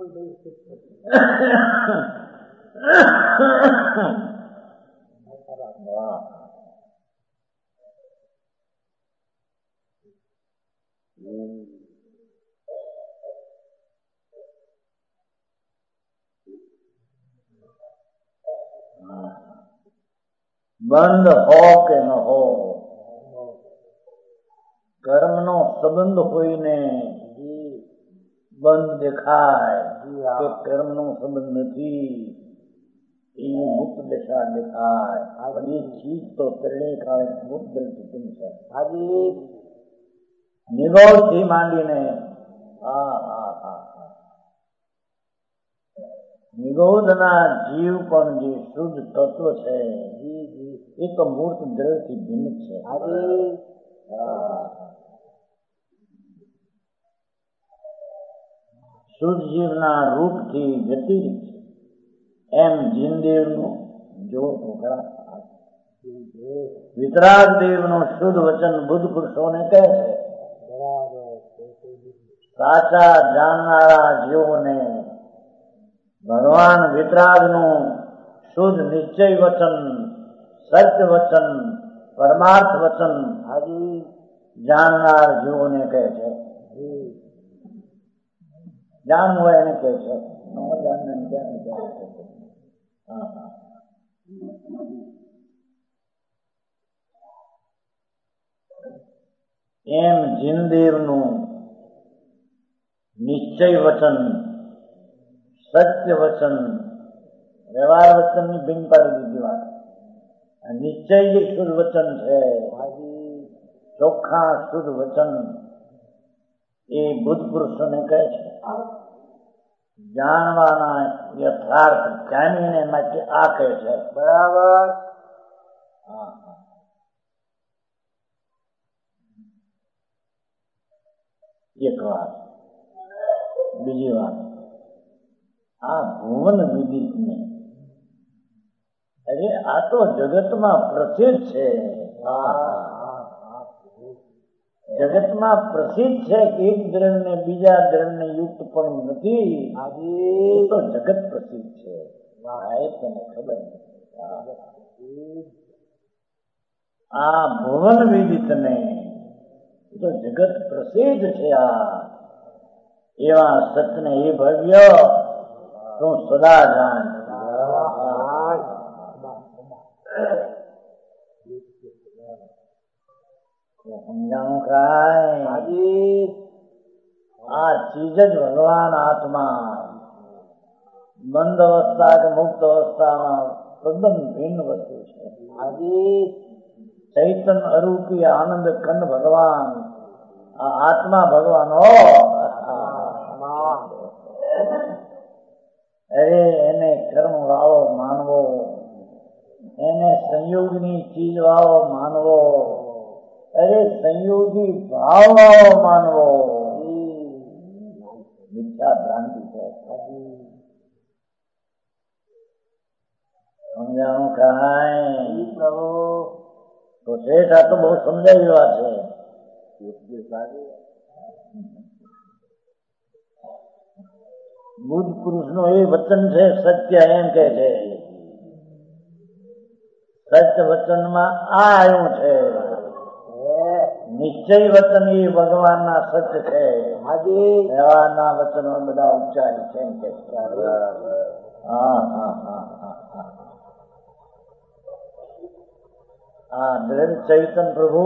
બંધ હો કે ન હો કર્મ નો સંબંધ હોઈને બંધ દેખાય કે કર્મ નો સંબંધ નથી એ મુક્ત દશા દેખાય. એ ચીજ તો ત્રણેય કાળે મુક્ત દર્શિત છે. હાજી નિગોળ થી માંડીને નિગોદના જીવ પણ જે શુદ્ધ તત્વ છે એ તો મૂર્ત દ્રવ્ય થી ભિન્ન છે. શુદ્ધ જીવના રૂપ થી વ્યતિરિક્ત છે. એમ જીનદેવ નું જો વિતરાગ દેવ નું શુદ્ધ વચન બુદ્ધ પુરુષોને કહે છે. સાચા જાણનારા જીવોને ભગવાન વિતરાગ નું શુદ્ધ નિશ્ચય વચન સત્ય વચન પરમાર્થ વચન હાજી જાણનાર જીવોને કહે છે. જાણવું હોય એને કહે છે. એમ જીનદેવ નું નિશ્ચય વચન સત્ય વચન, વ્યવહાર વચનની ભીન પાડી દીધી વાત. નિશ્ચય જે શુદ્ધ વચન છે, ચોખ્ખા શુદ્ધ વચન, એ બુદ્ધ પુરુષોને કહે છે. જાણવાના યથાર્થ જાણીને માટે આ કહે છે. બરાબર. એક વાત. બીજી વાત, આ ભુવન વિદિત ને, અરે આ તો જગતમાં પ્રસિદ્ધ છે. જગતમાં પ્રસિદ્ધ છે કે એક દ્રવ્ય બીજા દ્રવ્ય યુક્ત પણ નથી. એ તો જગત પ્રસિદ્ધ છે. તને ખબર આ ભુવન વિદિત ને તો જગત પ્રસિદ્ધ છે. આ એવા સત્યને એ ભવ્ય તું સદા જાણ. સમજાણું કાંઈ? આ ચીજ જ ભગવાન આત્મા બંધ અવસ્થા કે મુક્ત અવસ્થામાં તદ્દન ભિન્ન વસ્તુ છે. ચૈતન અરૂપી આનંદ ખંડ ભગવાન, આ આત્મા ભગવાન. અરે એને કર્મ વાળો માનવો, એને સંયોગની ચીજ વાળો માનવો, અરે સંયોગી ભાવ વાળો માનવો, મિથ્યા ભ્રાંતિ છે. સમજાણું કાંઈ? તો શેઠ આ તો બહુ સમજાવી વાત છે. બુદ્ધ પુરુષ નું એ વચન છે. સત્ય એમ કે છે. સત્ય વચનમાં આ આવ્યું છે. નિશ્ચય વચન એ ભગવાન ના સત્ય છે. વ્યવહારના વચનો બધા ઉપચારી છે એમ કે છે. આ દ્રઢ ચૈતન પ્રભુ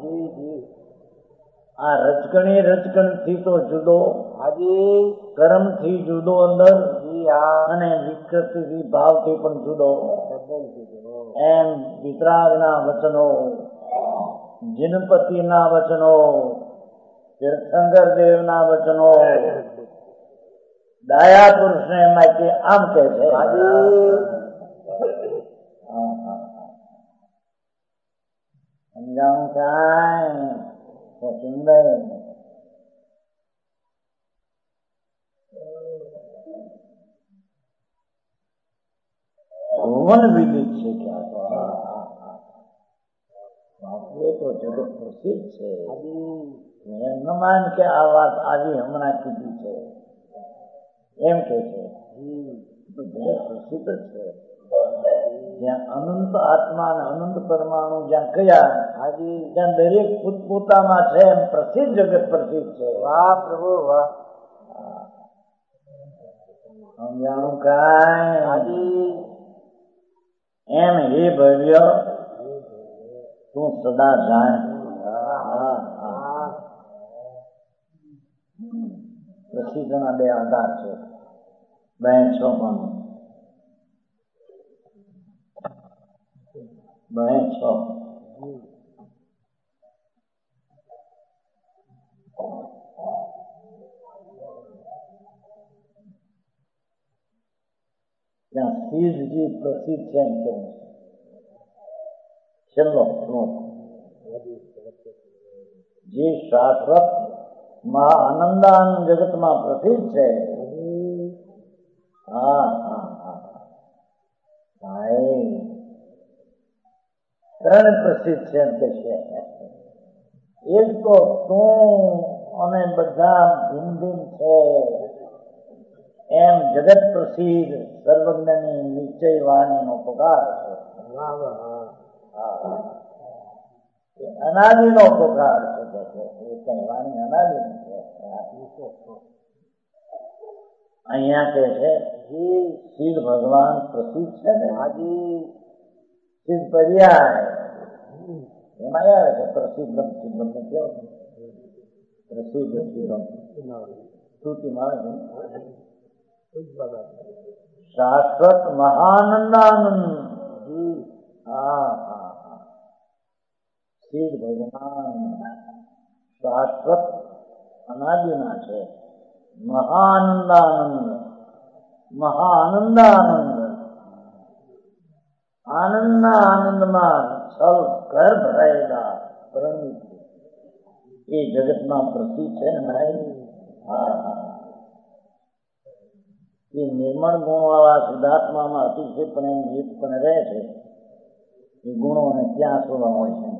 આ રચકણી રચકણ થી તો જુદો, કર્મ થી જુદો અંદર, અને વિકૃતિ થી ભાવ થી પણ જુદો. એમ વિતરાગ ના વચનો, જીનપતિ ના વચનો, તીર્થંકર દેવ ના વચનો, દયા પુરુષ ને માટે આમ કે છે. સમજાણું કાંઈ? સુંદર ભુવન વિદિત છે. એ તો જગત પ્રસિદ્ધ છે. એમ ન માન કે આ વાત આવી હમણાં કીધી છે એમ કે છે. જગત પ્રસિદ્ધ છે. જ્યાં અનંત આત્મા અને અનંત પરમાણુ જ્યાં કયા, ત્યાં દરેક પોતપોતામાં છે એમ પ્રસિદ્ધ જગત પ્રસિદ્ધ છે. વાહ પ્રભુ વાહ. સમજાણું કાંઈ? એમ હે ભવ્ય તું સદા જાણ. પ્રસિદ્ધના બે આધાર છે. 2:6 2:6 ત્યાં શિવજી પ્રસિદ્ધ છે એમ કેવું છે. છેલ્લો શ્લોક, જે શાશ્વત મહા આનંદાન જગતમાં પ્રસિદ્ધ છે. ત્રણ પ્રસિદ્ધ છે એમ કે છે. એક તો તું અને બધા ભિન્ન ભિન્ન છે એમ જગત પ્રસિદ્ધ સર્વજ્ઞની નિશ્ચય વાણીનો પુકાર છે. અનાદિનો પુકાર છે. એ કઈ વાણી અનાદિ છે. અહીંયા કે છે શિવ ભગવાન પ્રસિદ્ધ છે ને. સિદ્ધ પર્યાય એમાં આવે છે. પ્રસિદ્ધ સિદ્ધમ કેવો પ્રસિદ્ધ સિદ્ધમ શ્રુતિમાં આવે છે. શાશ્વત મહાનંદાનંદ. હા હા હા, શ્રી ભગવાન શાશ્વત અનાદિના છે. મહાનંદાનંદ, મહાનંદાનંદ, આનંદના આનંદમાં છલ ઘર ભરાયેલા પરમિત એ જગતમાં પ્રસિદ્ધ છે ને ભાઈ. એ નિર્મળ ગુણવાળા શુદ્ધાત્મામાં અતિશય પ્રેમ યુક્તપણે રહે છે. એ ગુણોને ક્યાં શોધવા હોય છે?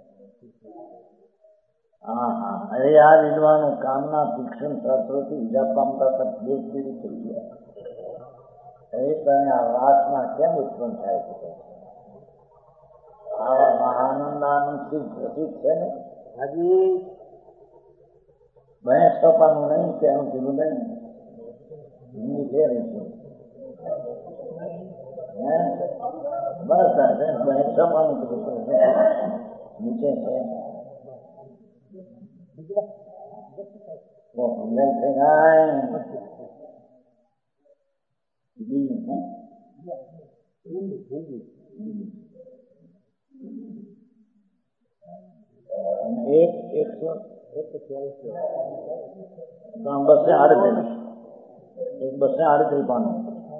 હા હા, અરે આ વિદ્વાનો કામના તીક્ષ્ણ શાસ્ત્રોથી ઈજા પામતા દેશ પીડી થઈ ગયા. એ તને આ વાસના કેમ ઉત્પન્ન થાય છે? આવા મહાનંદાનંદથી પ્રસિદ્ધ છે ને. હાજી, ભેંસ કપાનું નહીં કે એનું કીધું નહીં. હિન્દી છે બસ ભેંસ કપાનું કીધું નીચે છે. બસે 38, 238 પાનું.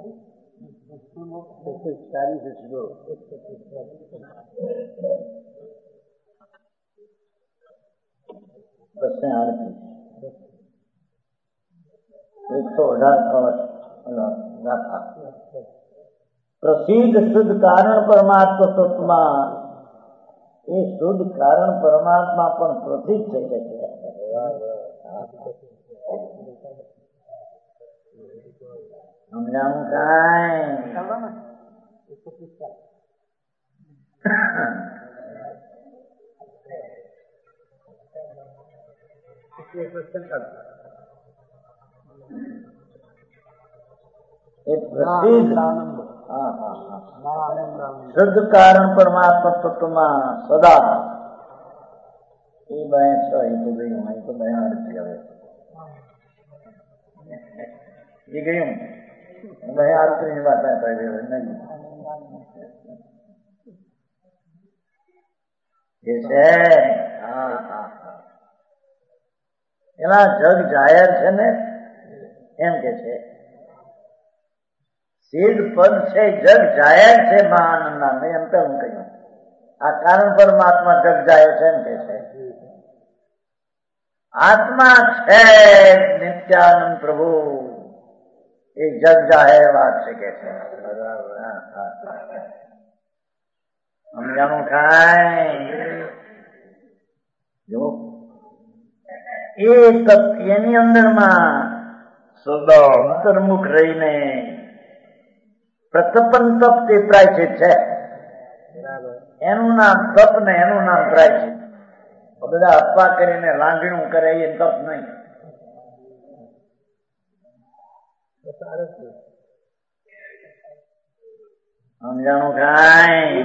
118 પ્રસિદ્ધ શુદ્ધ કારણ પરમાત્મા તત્વમાં એ શુદ્ધ કારણ પરમાત્મા પણ પ્રસિદ્ધ થઈ શકે છે. સમજાણું કાંઈ? એ પ્રસિદ્ધ શુદ્ધ કારણ પરમાત્મા તત્વમાં સદા એ બે છ એ તો ગયું. એ તો બે આરતી હવે એ ગયું. બે આરતી ની વાત નહીં એ છે. હા હા, એના જગ જાહેર છે ને એમ કે છે. સિદ્ધ પદ છે, જગ જાહેર છે મહાનંદા. મેં એમ પેલું કહ્યું આ કારણ પરમાત્મા જગ જાહેર છે એમ કે છે. આત્મા છે નિત્યાનંદ પ્રભુ એ જગ જાહેર વાત છે કે છે. સમજાણું ખાય? જો એની અંદરમાં સદા અંતર્મુખ રહીને પ્રતપન તપ તે પ્રાયશ્ચિત છે. એનું નામ તપ ને એનું નામ પ્રાયશ્ચિત. બધા અપવા કરીને લાંગણું કરે એ તપ નહીં. સમજાણું કાંઈ?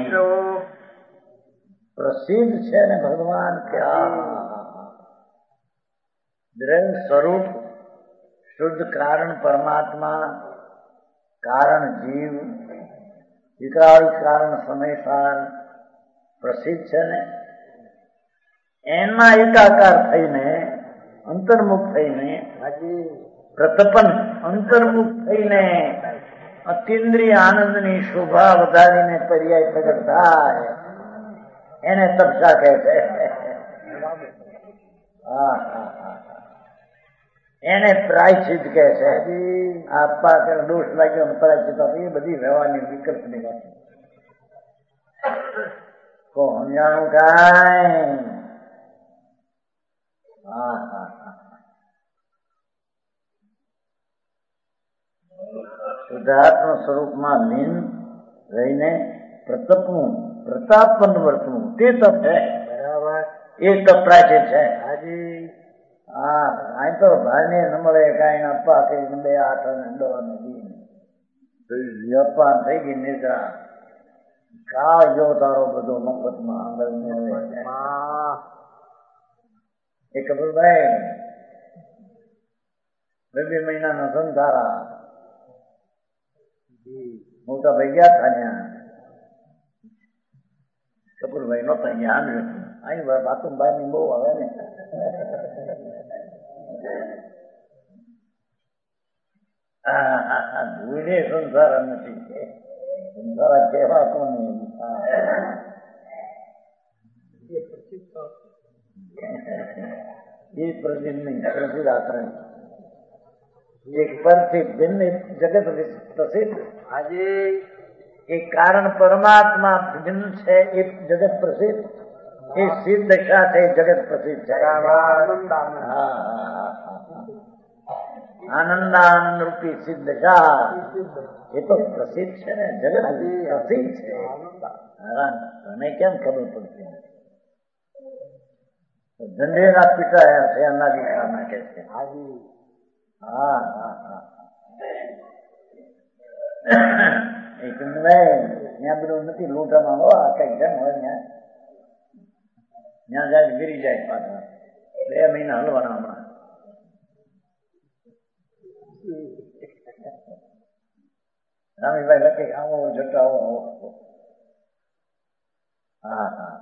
પ્રસિદ્ધ છે ને ભગવાન ક્યાં દ્રવ્ય સ્વરૂપ શુદ્ધ કારણ પરમાત્મા, કારણ જીવ, વિકરાળ કારણ સમયસાર પ્રસિદ્ધ છે ને. એમાં એકાકાર થઈને અંતર્મુખ થઈને પ્રતપન અંતર્મુખ થઈને અતિન્દ્રિય આનંદની શોભા વધારીને પર્યાય પ્રગટ થાય એને તપસા કહે છે. હા હા હા, એને પ્રાયશ્ચિત કહે છે. આપવા કે દોષ લાગ્યો પ્રાયશ્ચિત એ બધી વ્યવહારની વિકલ્પની વાત. સમજાણું કાંઈ? હા હા હા, શુદ્ધાત્મ સ્વરૂપમાં લીન રહીને પ્રતાપન વર્તવું તે તપ છે. બરાબર, એ તપ પ્રાચીન છે. હાજી હા, અહીં તો ભાઈને ન મળે કાંઈ આપવા કે બે હાથ અને અપા થઈ ગઈ નિદ્રા. કા જો તારો બધો મફતમાં અંદર એ ખબર ભાઈ 2 મહિનાના સંધારા મોટા ભાઈ ગયા હતા ત્યાં કપૂરભાઈ નહોતા ત્યાં આવ્યું અહીં બાતુમભાઈ ની બહુ આવે ને ભૂલે સંસાર નથી સંસાર કહેવા કોને એ પ્રસિદ્ધ નહીં પ્રસિદ્ધ આચરણ એક પરથી ભિન્ન જગત પ્રસિદ્ધ આજે એ કારણ પરમાત્મા ભિન્ન છે એ જગત પ્રસિદ્ધ એ સિદ્ધ દશા છે જગત પ્રસિદ્ધ છે આનંદાનંદ રૂપી સિદ્ધ દશા એ તો પ્રસિદ્ધ છે ને જગત પ્રસિદ્ધ છે તને કેમ ખબર પડતી ધંધેરા પીટાયા છે અનાજી ખાના કે છે હા હા હા એક ત્યાં બધું નથી લૂંટામાં હો આ કઈ જમ હોય ત્યાં જાય ગીરી જાય પાછા 2 મહિના હલવાના હમણાં રામીભાઈ લખે આવો જટાવો હા હા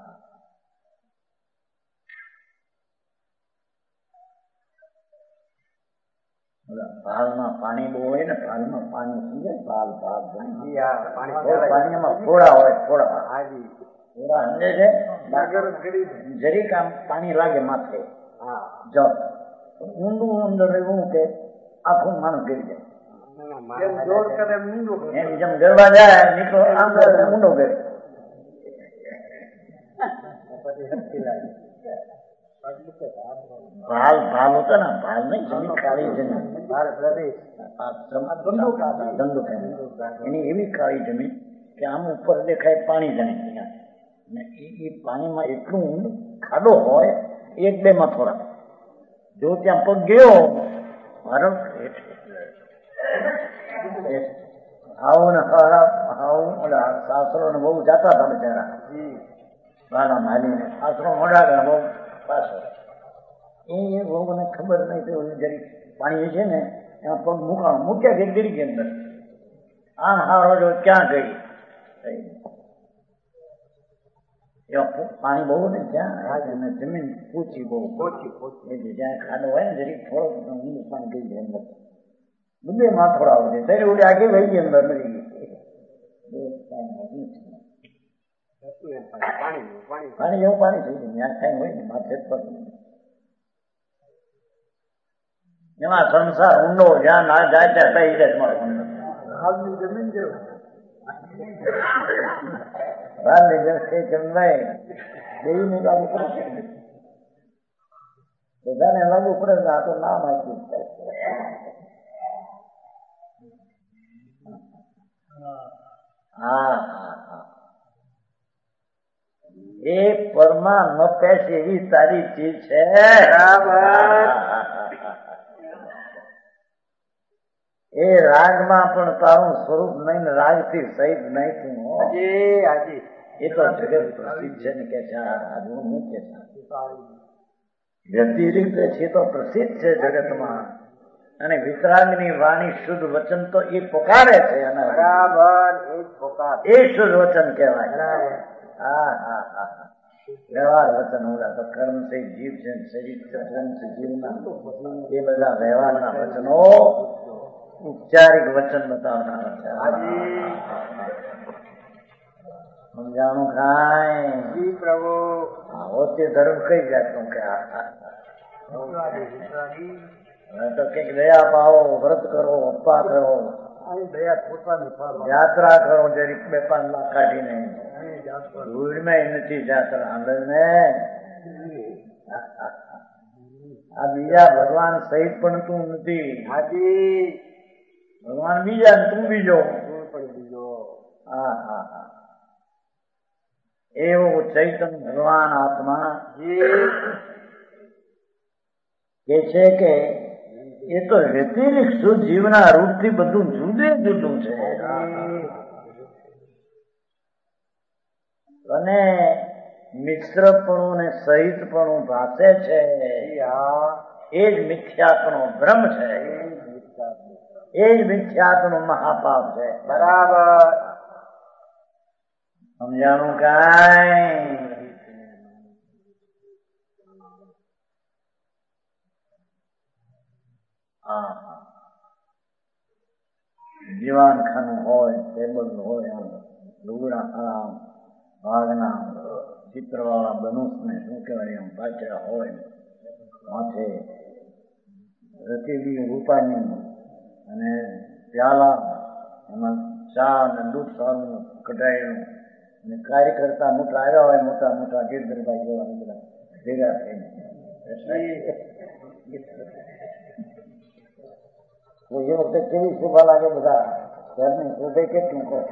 ભાલમાં પાણી બહુ હોય ને ભાલમાં પાણી સમજે ભાલ પાણીમાં થોડા હોય થોડા સમજે છે જરીક આમ પાણી લાગે માથે જો ઊંડું અંદર એવું કે આખું માણસ ગરી જાય એની જેમ ગરબા જાય નીકળો આમ ઊંડો કરે ભાલ ભાલ હોતા ને ભાલ નહીં જમીન કાળી જમીન ધંધો એની એવી કાળી જમીન કે આમ ઉપર દેખાય પાણી જાણે એ પાણીમાં એટલું ઊંડું ખાડો હોય 1-2 માં થોડા જો ત્યાં પગ ગયો મારો આવું ને આવું સાસરો ને બહુ જાતા હતા બિચારા બાળા માલીને સાસરો મોડા બહુ પાછો એ મને ખબર નહીં તો જરી પાણી છે ને એમાં પગ મૂક્યા કે ગીરી કે અંદર આમ હારો જો ક્યાં ગઈ પાણી બહુ ને ત્યાં જમીન પૂછી બહુ જ્યાં ખાડો હોય ને જરી થોડો ઊંડું પાણી ગઈ જાય અંદર 2 માં થોડા આવે ત્યારે ઓલી આગળ વહી ગઈ અંદર મરી ગઈ પાણી એવું પાણી થઈ ગયું ત્યાં કઈ હોય ને માથે એમાં સંસાર ઊંડો જ્યાં ના જાય ત્યાં કઈ જાય હાલની જમીન જેવું હાલની જમીન દેવીને લાગુ પડે બધાને લાગુ પડે ને આ તો નામ આપ્યું હા હા હા એ પરમાં ન પેશ એવી તારી ચીજ છે એ રાગમાં પણ તારું સ્વરૂપ નહીં ને રાગ થી સહિત નહીં તું એ તો જગત પ્રસિદ્ધ છે ને કે છે હું કે વ્યતિરિક્ત છે તો પ્રસિદ્ધ છે જગતમાં અને વિતરાગની વાણી શુદ્ધ વચન તો એ પોકારે છે અને એ શુદ્ધ વચન કહેવાય હા હા હા વ્યવહાર વચન હોડા તો કર્મ છે જીવ છે શરીર છે જીવના એ બધા વ્યવહારના વચનો ઉપચારિક વચન બતાવનારા છે સમજાણું કાંઈ પ્રભુ હોતે ધર્મ કઈ જાતનું કે તો કઈક દયા પાવો વ્રત કરો અપ્પા કરો યાત્રા કરો જરીક 2-5 લાખ કાઢીને ધૂળમાં નથી જાત્રા આંદર ને આ બીજા ભગવાન સહિત પણ તું નથી ભગવાન બીજા ને તું બીજો હા હા હા એવો ચૈતન્ય ભગવાન આત્મા કે છે કે એ તો વ્યતિરિક્ત શુદ્ધ જીવના રૂપથી બધું જુદે જુદું છે અને મિશ્રપણું ને સહિતપણું ભાષે છે એ જ મિથ્યાપણો ભ્રમ છે એ જ મિથ્યાત્વનું મહાપાપ છે. બરાબર. સમજાણું કાંઈ? દીવાનખાનું હોય, ટેબલ હોય, લુગડા ભાગના ચિત્રવાળા ધનુષ ને શું કહેવાય એમ પાછળ હોય, માથે રચેલી રૂપાની અને પ્યાલા એમાં ચા અને દૂધ સારું કઢાયેલું અને કાર્યકર્તા મોટા આવ્યા હોય, મોટા મોટા ગીરધરભાઈ જેવા બધા ભેગા થઈને એ વખતે કેવી શોભા લાગે બધા ઘરની શોભે કેટલું કહો.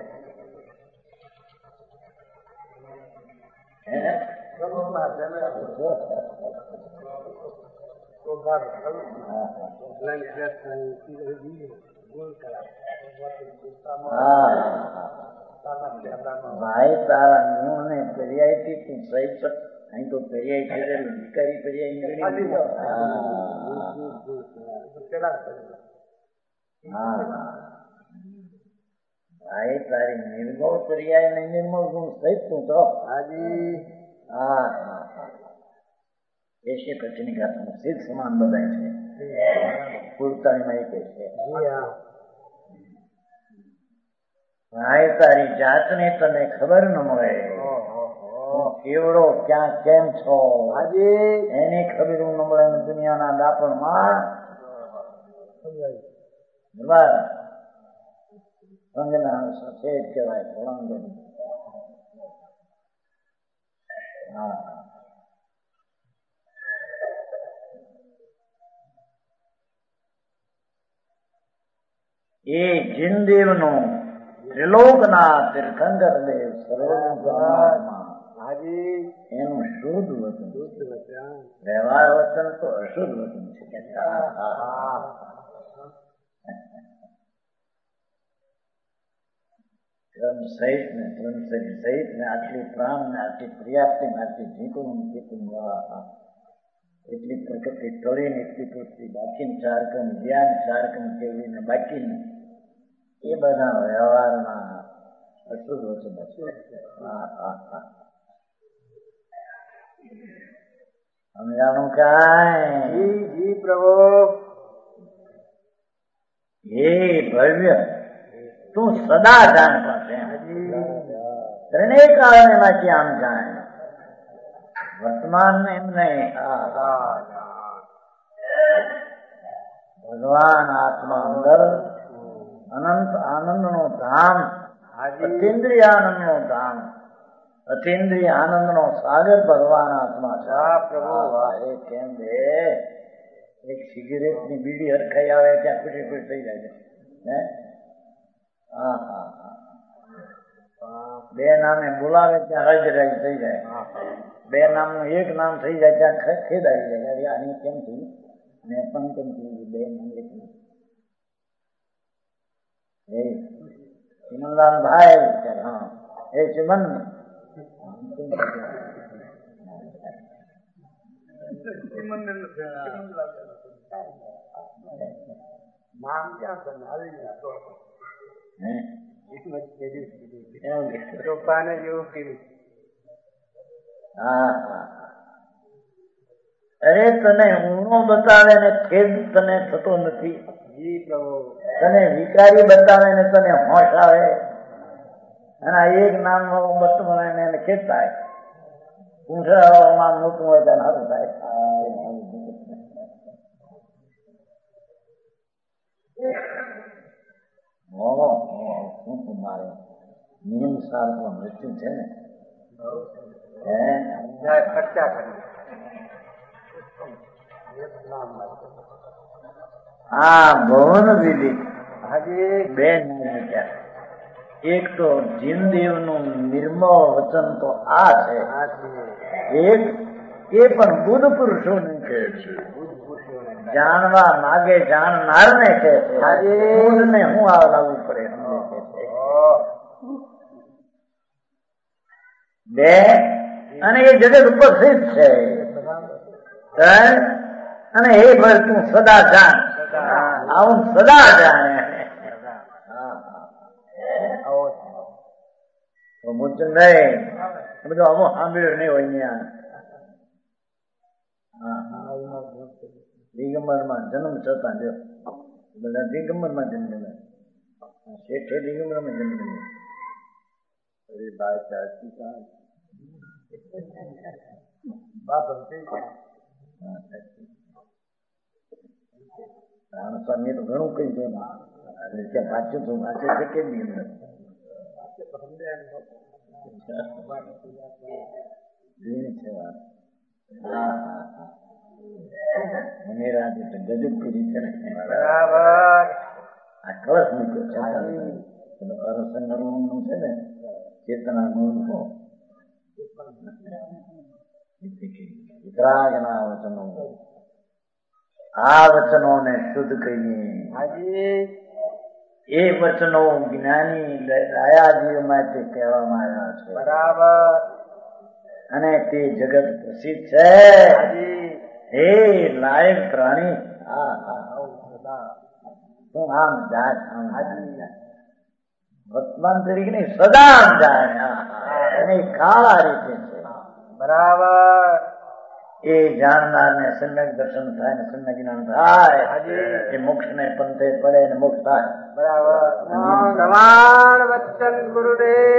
ભાઈ તારા ને પેરિયાઈ તું સહી અહીં તો પેરિયાઈ ભિકારી પેરિયાઈ. ભાઈ તારી નિર્મળ પર્યાય ને નિર્મળ ગુણ સહિત તું તો હાજી. એશે કચ્છની ઘાતમાં સિદ્ધ સમાન બધાય છે. પૂરતાણીમાં એક છે. ભાઈ તારી જાતને તને ખબર ન મળે. કેવડો ક્યાં કેમ છો હાજી એની ખબર ન મળે. દુનિયાના દાપણમાં સંજના સફેદ કહેવાય. એ જીનદેવ નું ત્રિલોકના તીર્થંકર દેવ હાજી એનું શુદ્ધ વચન. વ્યવહાર વચન તો અશુદ્ધ વચન છે. ક્રમ સહિત ને ત્રણસરી સહિત ને આટલી પ્રાણ ને આટલી પર્યાપ્તિ ને આટલી જીકું એટલી પ્રકૃતિ ટળી ને એટલી પૃથ્વી બાકી ચારકમ ધ્યાન ચારકમ કેવી ને બાકી એ બધા વ્યવહારમાં અશુદ્ધ વચન છે. સમજાણું કાંઈ? જી પ્રભુ. હે ભવ્ય તું સદા જાણ પાસે ત્રણેય કારણે માંથી આમ જાણ. વર્તમાન એમ નહીં. ભગવાન આત્મા અંદર અનંત આનંદ નો ધામ, અતિન્દ્રિય આનંદ નો ધામ, અતિન્દ્રિય આનંદ નો સાગર ભગવાન આત્મા છે. પ્રભુ એ કેમ દે એક સિગરેટ ની બીડી હરખાઈ આવે ત્યાં ખુશી ખુશ થઈ જાય છે. બે નામે બોલાવે ત્યાં રજ થઈ જાય. બે નામનું એક નામ થઈ જાય ત્યાં ખેદાઈ જાય. આની કેમ થયું ને પણ કેમ થયું? બે નામ લીધું. ચિમનલાલ ભાઈ હા એ ચિમન નામ ક્યાં તમે આવી ચોપાને જેવું કીધું. અરે તને ઊણો બતાવે ને ખેદ તને થતો નથી. તને વિકારી બતાવે ને તને હોશ આવે. અને એક નામ બતાવે ને એને ખેદ થાય. પૂંછડા નામ નહોતું હોય તેને સારું થાય. મારે નિયમ સારું મૃત્યુ છે ને આ ભવન વિધિ બે એક તો જીનદેવ નું નિર્મળ વચન તો આ છે. એક એ પણ બુદ્ધ પુરુષો ને કહે છે. જાણવા માગે જાણનાર ને કહે છે. ને હું આવડાવવું પડે બે. અને એ જગત ઉપસ્થિત છે. અને હે ભર તું સદા જાણ આવું સદા જાણે મુચ નહીં બધું અમુક સાંભળ્યું નહીં હોય અહીંયા દિગંબર માં જન્મ થતા જો બધા દિગંબર માં જન્મ શેઠે દિગંબર માં જન્મ સ્વામી તો ઘણું કહી દે વાંચ્યું તો વાંચે છે કે ગજબ કરી છે બરાબર આ કળશ મૂક્યો અરસંગ નું છે ને ચેતના ગુણ વિતરાગના વચનો આ વચનોને શુદ્ધ કહીએ એ વચનો જ્ઞાની દયાજીવ માટે કહેવામાં આવ્યા છે બરાબર અને તે જગત પ્રસિદ્ધ છે હે લાયક પ્રાણી તું આમ જાય વર્તમાન તરીકે નહીં સદા જાય અને કાળા રીતે છે બરાબર એ જાણનાર ને સમ્યક દર્શન થાય ને સમ્યક જ્ઞાન થાય એ મોક્ષ ને પંથે પડે ને મોક્ષ થાય બરાબર. વચન ગુરુદેવ